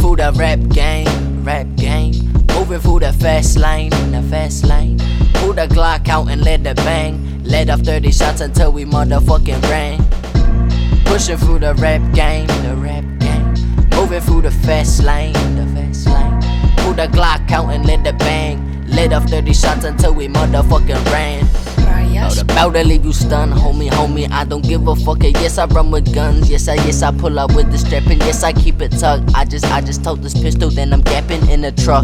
through the rap game, rap game. Moving through the fast lane, the fast lane. Pull the Glock out and let it bang. Let off 30 shots until we motherfucking ran. Pushing through the rap game, the rap game. Moving through the fast lane, the fast lane. Pull the Glock out and let it bang. Let off 30 shots until we motherfucking ran. About to leave you stunned, homie, I don't give a fuck. Yes, I run with guns. Yes, I pull up with the strap, and yes, I keep it tucked. I just told this pistol, then I'm gapping in the truck.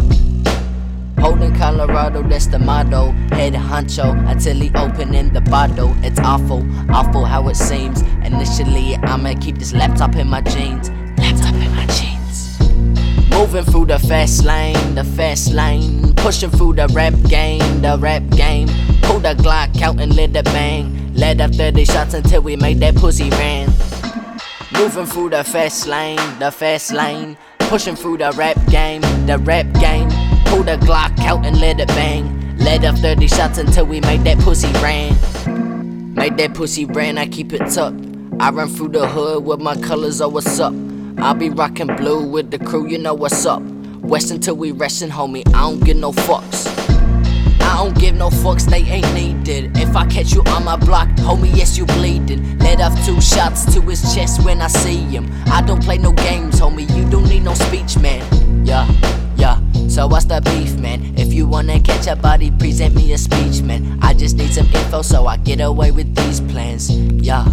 Holding Colorado, that's the motto. Head honcho until he opening the bottle. It's awful how it seems. Initially, I'ma keep this laptop in my jeans. Laptop in my jeans. Moving through the fast lane, the fast lane. Pushing through the rap game, the rap game. Pull the Glock out and let it bang. Let up 30 shots until we made that pussy ran. Moving through the fast lane, the fast lane. Pushing through the rap game, the rap game. Pull the Glock out and let it bang. Let up 30 shots until we made that pussy ran. Made that pussy ran, I keep it tucked. I run through the hood with my colors, oh what's up. I'll be rocking blue with the crew, you know what's up. West until we restin', homie, I don't give no fucks. I don't give no fucks, they ain't needed. If I catch you on my block, homie, yes, you bleeding. Let off 2 shots to his chest when I see him. I don't play no games, homie, you don't need no speech, man. Yeah. So what's the beef, man? If you wanna catch a body, present me a speech, man. I just need some info so I get away with these plans. Yeah,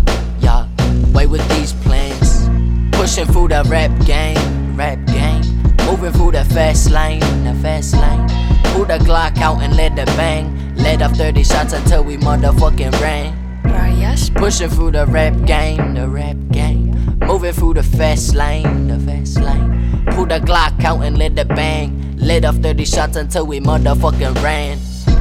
way with these plans. Pushing through the rap game, rap game. Moving through the fast lane, the fast lane. Pull the Glock out and let it bang. Let off 30 shots until we motherfucking ran. Pushing through the rap game, the rap game. Moving through the fast lane, the fast lane. Pull the Glock out and let it bang. Let off 30 shots until we motherfucking ran.